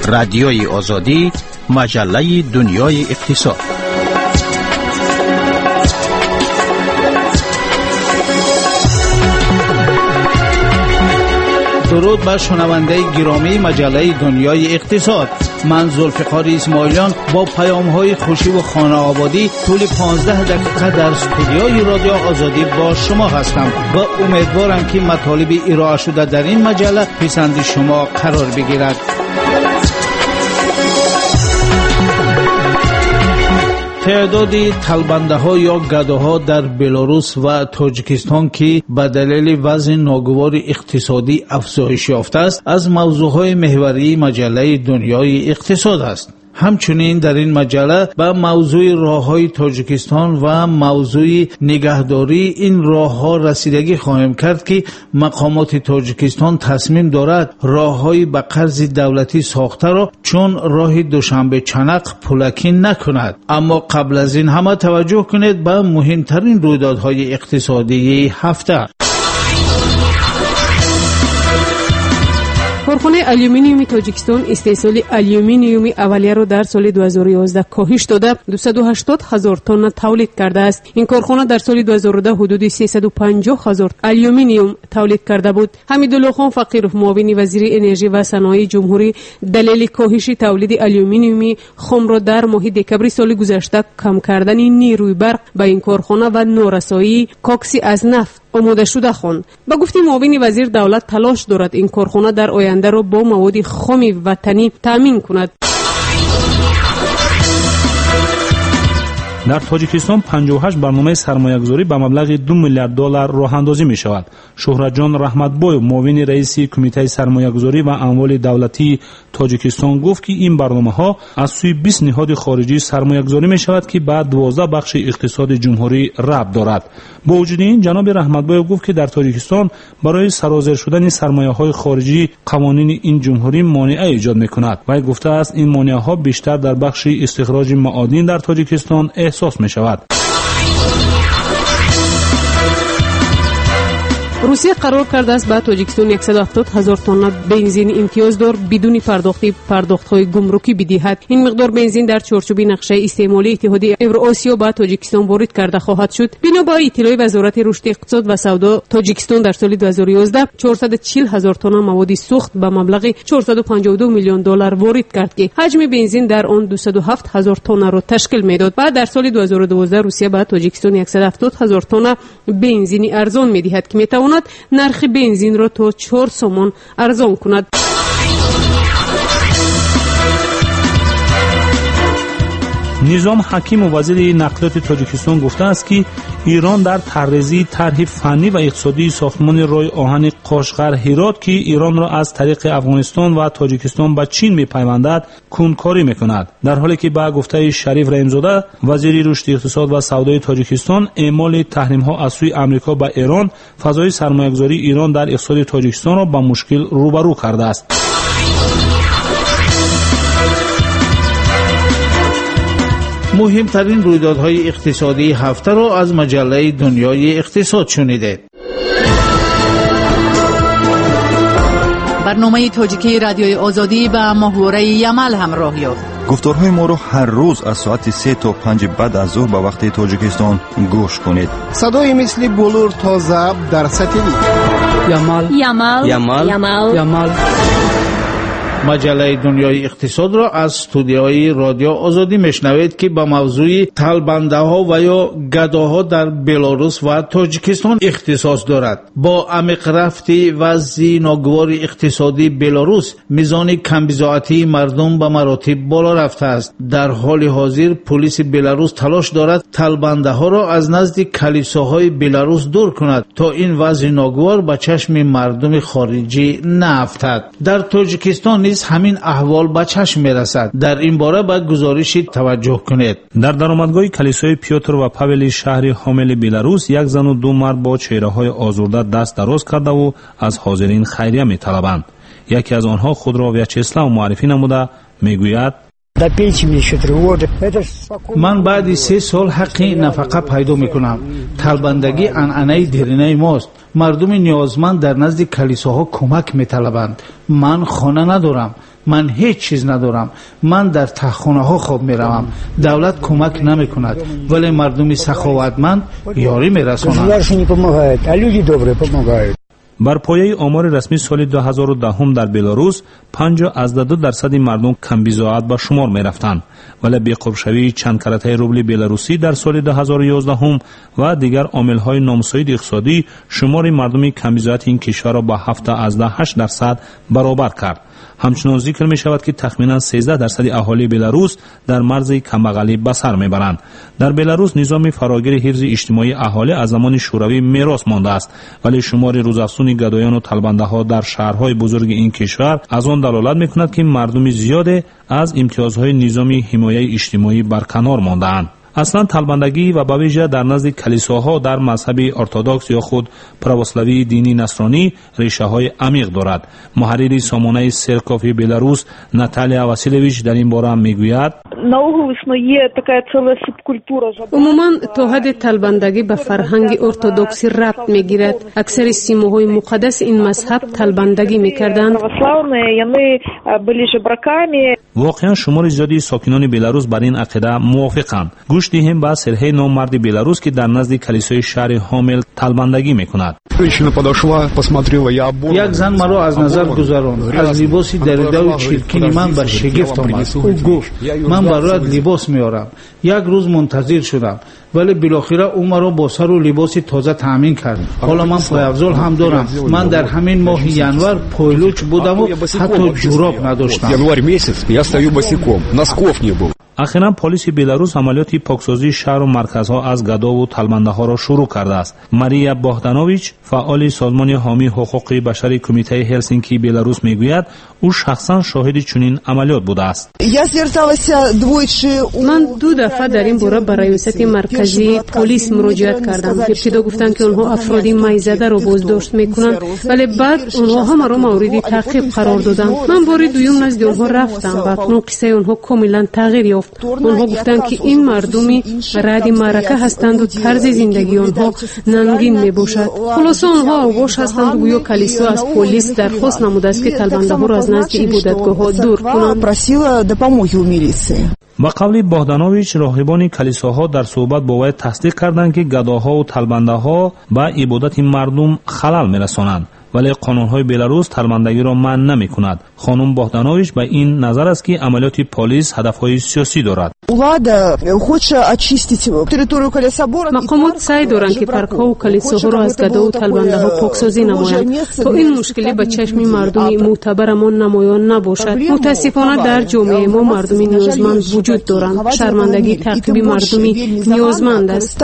رادیوی آزادی، مجله دنیای اقتصاد. درود بر شنونده گرامی مجله دنیای اقتصاد. من ذوالفقار اسماعیلیان با پیام‌های خوشی و خانه آبادی طول 15 دقیقه در استودیوی رادیو آزادی با شما هستم و امیدوارم که مطالب ارائه شده در این مجله پسند شما قرار بگیرد. تعداد طلبنده‌ها یا گداها در بلاروس و تاجیکستان که به دلیل وضع ناگوار اقتصادی افزایش یافته است از موضوعهای محوری مجله دنیای اقتصاد است. همچنین در این مجله به موضوع راه‌های تاجیکستان و موضوع نگهداری این راه‌ها رسیدگی خواهیم کرد که مقامات تاجیکستان تصمیم دارد راه‌های به قرض دولتی ساخته را چون راه دوشنبه چنق پولکی نکند. اما قبل از این همه توجه کنید به مهمترین رویدادهای اقتصادی هفته. کارخانه آلومینیوم تاجیکستان استحصال آلومینیوم اولیه را در سال 2011 کاهش داده 280,000 تن تولید کرده است. این کارخانه در سال 2010 حدود 350,000 آلومینیوم تولید کرده بود. حمیدالله خان فقیرov معاون وزیر انرژی و صنایع جمهوری دلیل کاهش تولید آلومینیوم خام را در ماه دکبر سال گذشته کم کردن نیروی برق به این کارخانه و نارسایی کاکسی از نفت آماده شده خواند. با گفته معاون وزیر دولت تلاش دارد این کارخانه در آینده را با مواد خام وطنی تامین کند. در تاجیکستان 58 برنامه سرمایه‌گذاری به مبلغ 2 میلیارد دلار راه اندازی می شود. شهرت جان رحمتبایو معاون رئیس کمیته سرمایه‌گذاری و اموال دولتی تاجیکستان گفت که این برنامه‌ها از سوی 20 نهاد خارجی سرمایه‌گذاری می شود که به 12 بخش اقتصاد جمهوری ربط دارد. با وجود این جناب رحمتبایو گفت که در تاجیکستان برای سرازیر شدن سرمایه‌های خارجی قوانین این جمهوری مانع ایجاد می‌کند. وی گفته است این مانع‌ها بیشتر در بخش استخراج معادن در تاجیکستان احساس می‌شود. روسیه قرار کرده است به تاجیکستان 170,000 تن بنزین امتیازدار بدون پرداخت‌های گمرکی بدهد. این مقدار بنزین در چارچوب نقشه استعمالی اتحادیه اوراسیا به تاجیکستان وارد کرده خواهد شد. بنابر اطلاع وزارت رشد اقتصاد و سودا تاجیکستان در سال 2011 440,000 تن مواد سوخت به مبلغ 452 میلیون دلار وارد کرد که حجم بنزین در آن 207,000 تن را تشکیل میداد. بعد در سال 2012 روسیه به تاجیکستان 170,000 تن بنزین ارزان میدهد که میتواند نرخ بنزین را تا 4 سومن ارزان کند. نظام حکیم و وزیر نقلیات تاجیکستان گفته است که ایران در طرح‌ریزی طرح فنی و اقتصادی ساختمان راه آهن قاشقر-هرات که ایران را از طریق افغانستان و تاجیکستان به چین می‌پیوندد کنکاری می‌کند. در حالی که با گفته شریف رحیم‌زاده وزیر رشد اقتصاد و سودای تاجیکستان اعمال تحریم‌ها از سوی آمریکا به ایران فضای سرمایه‌گذاری ایران در اقتصاد تاجیکستان را با مشکل روبرو کرده است. مهمترین رویدادهای اقتصادی هفته را از مجله دنیای اقتصاد شنیدید. برنامه تاجیکی رادیوی آزادی به محوره یمل همراه یافت. گفتارهای ما را هر روز از ساعت 3 تا 5 بعد از ظهر به وقت تاجیکستان گوش کنید. صدای مثل بلور تا ضبط در سطحی یمل. مجله دنیای اقتصاد را از استودیوی رادیو آزادی میشنوید که با موضوع طلبنده‌ها و یا گداها در بلاروس و تاجیکستان اختصاص دارد. با عمیق رفت وضع ناگوار اقتصادی بلاروس میزان کمبزاعتی مردم به مراتب بالا رفته است. در حال حاضر پلیس بلاروس تلاش دارد طلبنده‌ها را از نزد کلیساهای بلاروس دور کند تا این وضع ناگوار به چشم مردم خارجی نیفتد. در تاجیکستان همین احوال به چشم میرسد. در این باره به گزارش توجه کنید. در درآمدگاه کلیسای پیوتر و پاول شهر حامل بلاروس یک زن و دو مرد با چهره‌های آزرده دست دراز کرده و از حاضرین خیریه می‌طلبند. یکی از آنها خود را ویچسلاو معرفی نموده میگوید من بعد 3 سال حقی نفقه پیدا میکنم. طلبندگی انعنه دیرینه ماست. مردم نیازمند در نزد کلیساها کمک میطلبند. من خانه ندارم. من هیچ چیز ندارم. من در تخخانه ها خواب میروم. دولت کمک نمی کند ولی مردم سخاوتمند یاری میرسانند. بر پایه آمار رسمی سال 2010 در بلاروس 50% مردم کمبیزاعت به شمار می رفتند، ولی بی‌قرب‌شوی چند کرته روبل بلاروسی در سال 2011 و دیگر عامل‌های نامساعد اقتصادی شمار مردم کمبیزاعت این کشور را به 7.8% برابر کرد. همچنان ذکر می شود که تخمینا 13% اهالی بلاروس در مرز کمبغلی به سر می برند. در بلاروس نظام فراگیر حفظ اجتماعی اهالی از زمان شوروی میراث مانده است، ولی شمار روزافزون گدایان و طلبنده ها در شهرهای بزرگ این کشور از آن دلالت می کند که مردم زیاد از امتیازهای نظامی حمایت اجتماعی برکنار مانده‌اند. اصلا طلبندگی و به ویژه در نزد کلیساها در مذهب ارتدوکس یا خود پروسلاوی دینی نصرانی ریشه های عمیق دارد. محرر سامانه سرکوف بلاروس ناتالیا واسیلویچ در این باره میگوید: عموما تا حد طلبندگی به فرهنگ ارتدوکسی ربط میگیرد. اکثر سیماهای مقدس این مذهب طلبندگی میکردند. واقعا شمار زیادی ساکنان بلاروس بر این عقیده موافقند. گوش دهیم به سرهی نامرد بلاروس که در نزد کلیسای شهر هامل طلبندگی میکند. یک زن مرا از نظر گذراند. از لباس دریده و چرکین من به شگفت آمد. او گفت من برایت لباس میارم. یک روز منتظر شدم ولی بالاخره او مرا با سر و لباس تازه تامین کرد. حالا من پایافزال هم دارم. من در همین ماه ینور پایلوچ بودم و حتی جوراب نداشتم. اخیراً پلیس بلاروس عملیات پاکسازی شهر و مرکزها از گدا و طلبنده ها را شروع کرده است. ماریا بوهدانوویچ فعال سازمان حامی حقوق بشری کمیته هلسینکی بلاروس میگوید او شخصا شاهد چنین عملیات بوده است. من 2 دفعه در این باره به رئیست مرکزی پلیس مراجعت کردم. ابتدا گفتند که آنها افرادی میزده را بازداشت میکنند ولی بعد آنها هم را مورد تعقیب قرار دادند. من بار دوم نزد آنها رفتم و اکنون قصه آنها کاملا تغییر یافت. آنها گفتند که این مردمی رد معرکه هستند و طرز زندگی آنها ننگین می باشد. خلاصه آنها اوباش هستند و گویا کلیسا از پلیس درخواست نموده است که طلبنده ها را از نزد عبادتگاه ها دور کنند. با قول بوهدانوویچ راهبان کلیساها در صحبت با وی تصدیق کردند که گداها و طلبنده ها به عبادت مردم خلل می‌رسانند، ولی قانون‌های بلاروس طلبندگی را منع نمی‌کند. خانم بوهدانوویچ به این نظر است که عملیات پلیس هدف‌های سیاسی دارد. مقامات سعی دارند که پارک‌ها و کلیساها را از گدا و طلبنده‌ها پاکسازی نمایند تا این مشکلی به چشم مردم معتبرمان نمایان نباشد. متاسفانه در جامعه ما مردم نیازمند وجود دارند. شرمندگی تعقیب مردمی نیازمند است.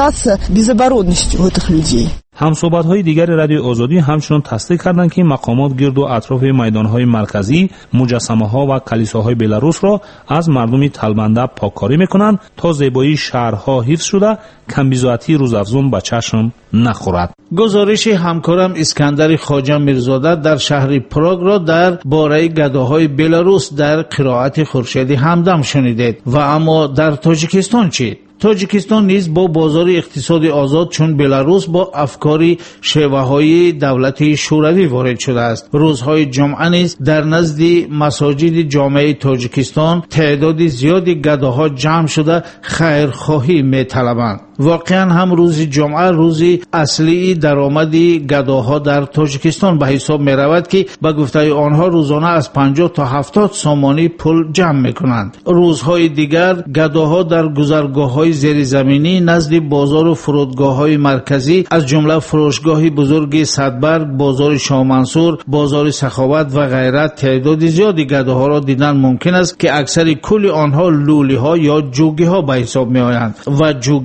همصحبت‌های دیگر رادیو آزادی همچنان تصدیق کردند که مقامات گرد و اطراف میدان‌های مرکزی، مجسمه‌ها و کلیساهای بلاروس را از مردم طلبنده پاککاری می‌کنند تا زیبایی شهرها حفظ شده کمبیزاعتی روزافزون به چشم نخورد. گزارش همکارم اسکندر خواجه میرزاده در شهر پراگ را در باره گداهای بلاروس در قرائت خورشید همدم شنیدید. و اما در تاجیکستان چی؟ تاجیکستان نیز با بازار اقتصادی آزاد چون بلاروس با افکار شیوه‌های دولت شوروی وارد شده است. روزهای جمعه نیز در نزد مساجد جامعه تاجیکستان تعداد زیادی گداها جمع شده خیرخواهی می‌طلبند. واقعا هم روز جمعه روزی اصلی درآمد گداها در تاجیکستان به حساب می رود که به گفته آنها روزانه از 50 تا 70 سامانی پول جمع می کنند. روزهای دیگر گداها در گذرگاه‌های زیرزمینی نزد بازار و فرودگاه‌های مرکزی از جمله فروشگاه بزرگ صدبرگ، بازار شاه منصور، بازار سخاوت و غیره تعداد زیادی گداها را دیدن ممکن است که اکثر کل آنها لولی‌ها یا جوگی‌ها به حساب می آیند و جوگی‌ها در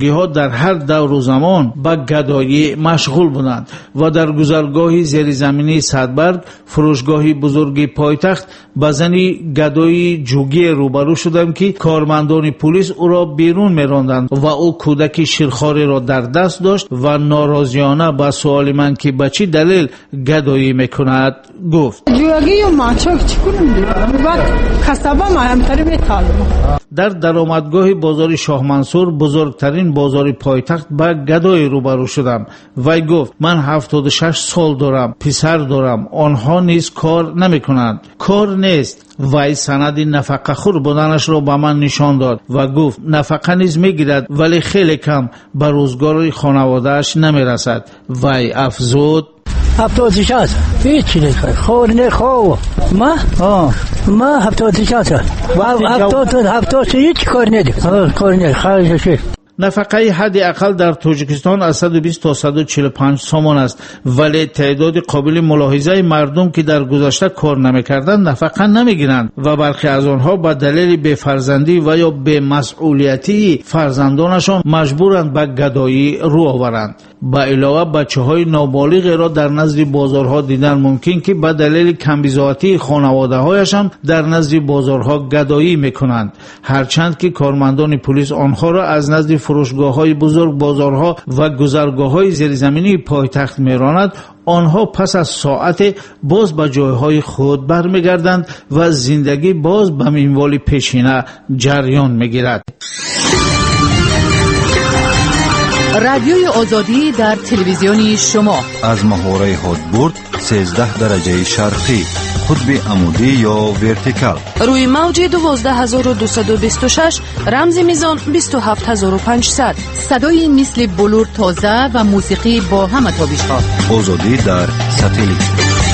در هر دور و زمان به گدایی مشغول بودند و در گذرگاه زیرزمینی صدبرگ فروشگاه بزرگ پایتخت به زنی گدایی جوگی روبرو شدم که کارمندان پلیس او را بیرون می‌راندند و او کودک شیرخواری را در دست داشت و ناراضیانه به سوال من که به چه دلیل گدایی میکند گفت جوگی و ماچاک چیکونم بعد کسبا ما همتری میتالم. در درآمدگاه بازار شاه منصور بزرگترین بازار پایتخت به گدایی روبرو شدم. وی گفت من 76 سال دارم، پسر دارم، آنها نیز کار نمیکنند. کار نیست. وی سند نفقه خور بودنش را به من نشان داد و گفت نفقه نیز میگیرد ولی خیلی کم به روزگار خانواده‌اش نمیرسد. وی افزود 76 هیچی نیست خور نه خو ما 76 و 70 هیچ کار نده کار نه خواهش نفقه حد اقل در تاجیکستان از 120 تا 145 سومون است، ولی تعداد قابل ملاحظه مردم که در گذشته کار نمی‌کردند نفقه نمی‌گیرند و برخی از آنها به دلیل بی‌فرزندی و یا بی‌مسئولیتی فرزندانشان مجبورند به گدایی رو آورند. با علاوه بچه‌های نابالغ را در نزد بازارها دیدن ممکن که به دلیل کمبزاعتی خانواده‌هایشان در نزد بازارها گدایی می‌کنند، هرچند که کارمندان پلیس آنها را از نزد فروشگاه‌های بزرگ، بازارها و گذرگاه‌های زیرزمینی پایتخت می‌راند. آنها پس از ساعت باز به جایهای خود برمیگردند و زندگی باز به منوال پیشینه جریان می‌گیرد. رادیوی آزادی در تلویزیونی شما از محوره هادبورد 13 درجه شرقی، قطب عمودی یا ورتیکال، روی موج 12226 رمز میزان 27500. صدای مثل بلور تازه و موسیقی با همه تابش‌ها. آزادی در ساتلیت.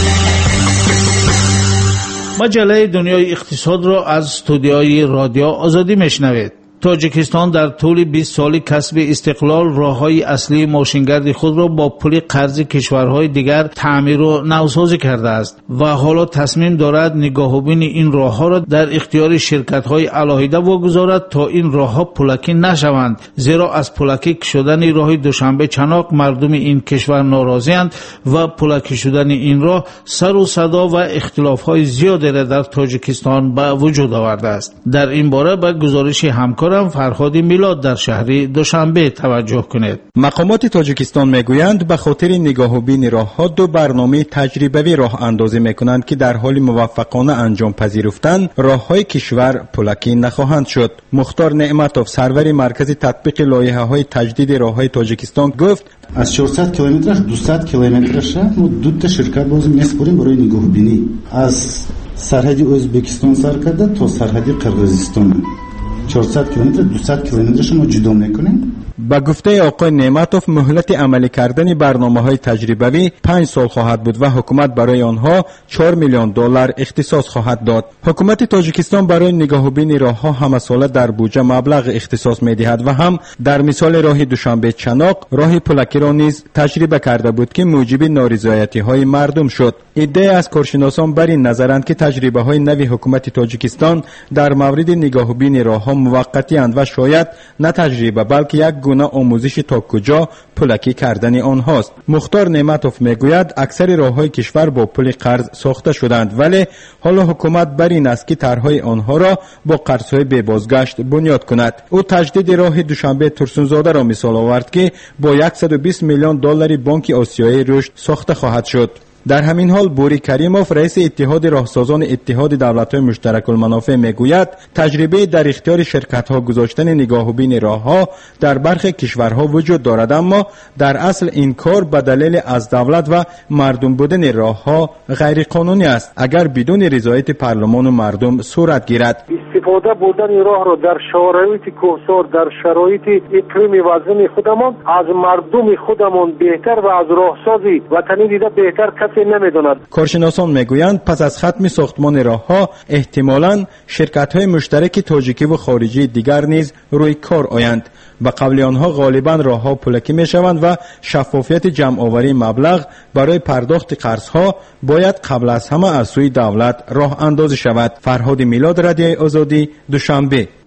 مجله دنیای اقتصاد را از استودیوی رادیو آزادی میشنوید. تاجیکستان در طول 20 سال کسب استقلال راههای اصلی ماشینگرد خود را با پول قرض کشورهای دیگر تعمیر و نوسازی کرده است و حالا تصمیم دارد نگاهبین این راهها را در اختیار شرکت‌های علاهیده واگذارد تا این راهها پولکی نشوند، زیرا از پولکی شدن راه دوشنبه چناق مردم این کشور ناراضی‌اند و پولکی شدن این راه سر و صدا و اختلاف‌های زیادی را در تاجیکستان به وجود آورده است. در این باره به گزارش همکار فرهاد میلاد در شهر دوشنبه توجه کنید. مقامات تاجیکستان میگویند به خاطر نگاهبین راهها دو برنامه تجربوی راه اندازی میکنند که در حال موفقانه انجام پذیرفتن راههای کشور پولکی نخواهند شد. مختار نعمتوف سرور مرکز تطبیق لایحه‌های تجدید راههای تاجیکستان گفت از 400 کیلومترش 200 کیلومترش ما دو تا شرکت باز میسپاریم برای نگاهبینی از سرحد ازبکستان سر کرده تا سرحد قرقیزستان. 400 کیلومتر 200 کیلومترش ما جدا میکنیم. با گفته آقای نعمتوف مهلت عملی کردن برنامه‌های تجربوی 5 سال خواهد بود و حکومت برای آنها 4 میلیون دلار اختصاص خواهد داد. حکومت تاجیکستان برای نگاهبین راهها همه ساله در بودجه مبلغ اختصاص می‌دهد و هم در مثال راه دوشنبه چناق راه پولکی را نیز تجربه کرده بود که موجب نارضایتی‌های مردم شد. عده‌ای از کارشناسان بر این نظرند که تجربه‌های نوی حکومت تاجیکستان در مورد نگاهبین راهها موقتی اند و شاید نه تجربه بلکه یک گونه آموزش تا کجا پولکی کردن آنهاست. مختار نعمتوف میگوید اکثر راههای کشور با پول قرض ساخته شدند، ولی حالا حکومت بر این است که طرحهای آنها را با قرضهای بی بازگشت بنیاد کند. او تجدید راه دوشنبه ترسونزاده را مثال آورد که با 120 میلیون دلار بانک آسیایی رشد ساخته خواهد شد. در همین حال بوری کریموف رئیس اتحاد راهسازان اتحاد دولت‌های مشترک المنافع میگوید تجربه در اختیار شرکت‌ها گذاشتن نگاهبین راه‌ها در برخی کشورها وجود دارد، اما در اصل این کار به دلیل از دولت و مردم بودن راه‌ها غیر قانونی است اگر بدون رضایت پارلمان و مردم صورت گیرد. استفاده بودن راه را در شرایط کوهسار در شرایط اقلیمی وزن خودمان از مردم خودمان بهتر و از راهسازی وطنی دیده بهتر نمیدوند. کارشناسان میگویند پس از ختم ساختمان راهها احتمالاً شرکت‌های مشترک تاجیکی و خارجی دیگر نیز روی کار آیند. به قول آنها غالباً راهها پولکی میشوند و شفافیت جمع آوری مبلغ برای پرداخت قرضها باید قبل از همه از سوی دولت راه اندازی شود. فرهاد میلاد، رادیوی آزادی، دوشنبه.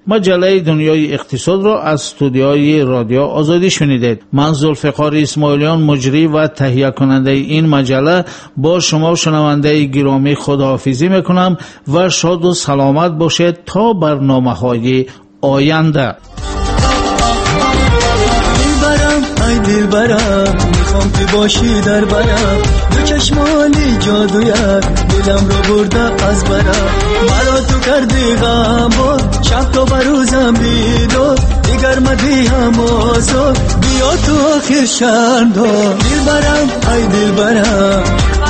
مجله دنیای اقتصاد را از استودیوی رادیو آزادی شنیدید. من ذوالفقار اسماعیلیان مجری و تهیه کننده این مجله با شما شنونده گرامی خداحافظی میکنم و شاد و سلامت باشید تا برنامه‌های آینده. دلبرم میخوام که باشی در برم، دو چشمانی جادویت دلم رو برده از برم، بلا تو کردی غم بود شب تا بروزم بیدو دیگر مدی هم آزاد بیا تو آخر شرم دار. دلبرم ای دلبرم